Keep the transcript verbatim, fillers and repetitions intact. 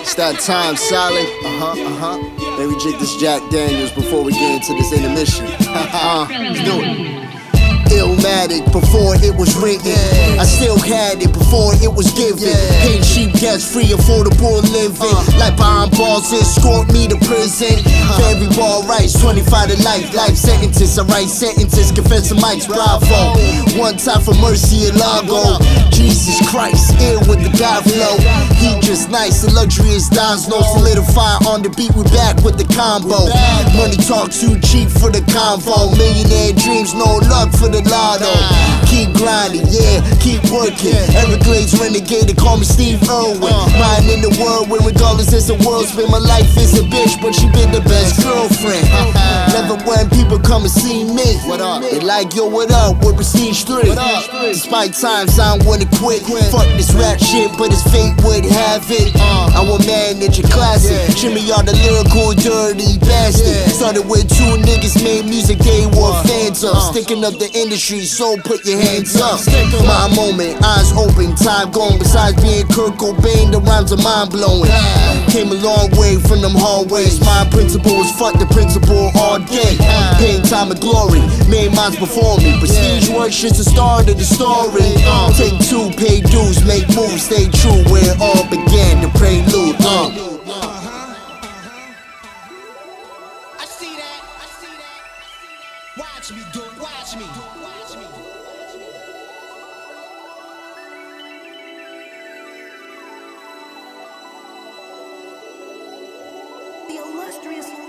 That time, silent. Uh huh, uh huh. Maybe drink this Jack Daniels before we get into this intermission. uh, let's do it. Illmatic before it was written. I still had it before it was given. Paying cheap gas, free, affordable living. Like behind bars, escort me to prison. Very ball rights, twenty-five to life. Life sentences, I write sentences, confess to Mike's bravo. One time for mercy and Lago. Jesus Christ, ill with the God flow. He just nice, the luxury is Don's no solidify on the beat, we back with the combo. Money talk too cheap for the convo. Millionaire dreams, no luck for the lotto. Keep grinding, yeah, keep working. Everglades renegade, they call me Steve Irwin. Mine in the world, where regardless as the world spin, my life is a bitch, but she been the best girlfriend. Never when people come and see me, they like, yo, what up, with Prestige three. Despite times I don't wanna quit. Fuck this rap shit, but it's fate would have it. I will manage a classic. Jimmy, y'all the lyrical dirty bastard. Started with two niggas, made music they were fans of. Sticking up the industry, so put your hands up. My moment, eyes open, time going. Besides being Kurt Cobain, the rhymes are mind blowing. Came a long way from them hallways. My principle was fuck the principle all day. Pain, time, and glory, made mines before me. Prestige work, shit's the start of the story. Take two, pay dues, make moves, stay true. Where it all began, the prelude. Uh. I see that, I see that. Watch me do it, watch me. Watch me. The illustrious